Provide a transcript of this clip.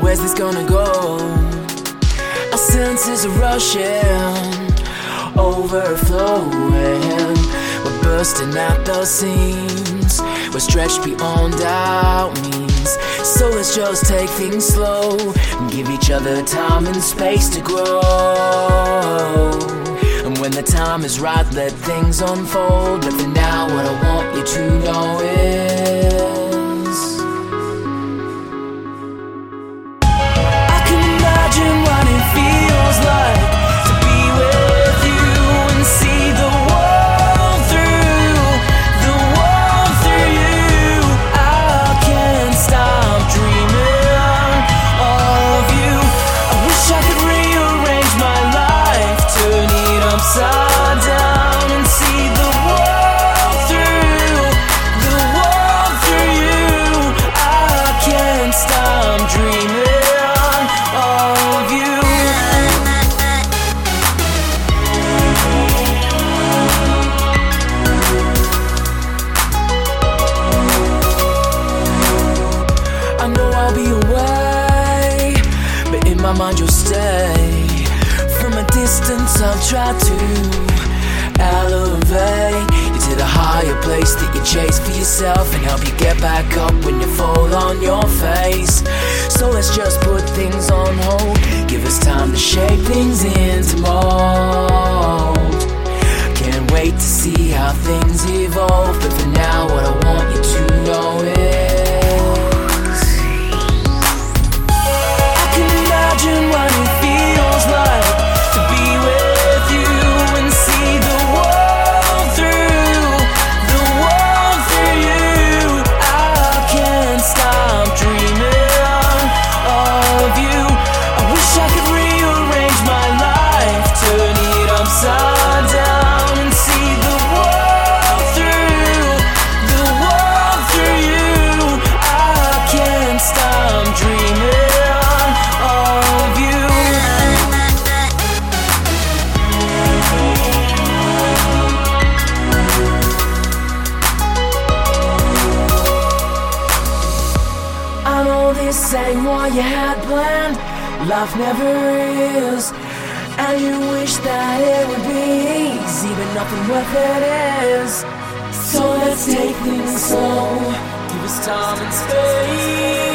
where's this gonna go? Our senses are rushing, overflowing. We're bursting at the seams, we're stretched beyond our means. So let's just take things slow and give each other time and space to grow. And when the time is right, let things unfold. But for now, what I want you to know is I can imagine what it feels like to be with you and see the world through you. I can't stop dreaming of you. I wish I could rearrange my life, turn it upside down and see the world through you. I can't stop dreaming of you. I know I'll be away, but in my mind you'll stay. From a distance I'll try to elevate you to the higher place that you chase for yourself, and help you get back up when you fall on your face. So let's just put things on hold, give us time to shape things into mold. Can't wait to see how things evolve, but for now what I want you to know is I can imagine what it feels like to be with you and see the world through you. I can't stop dreaming of you. I wish I could rearrange my life, turn it upside down and see the world through you. I can't stop dreaming of you. I know this ain't what you had planned, life never is. And you wish that it would be easy, but nothing worth it is. So let's take things slow, give us time and space.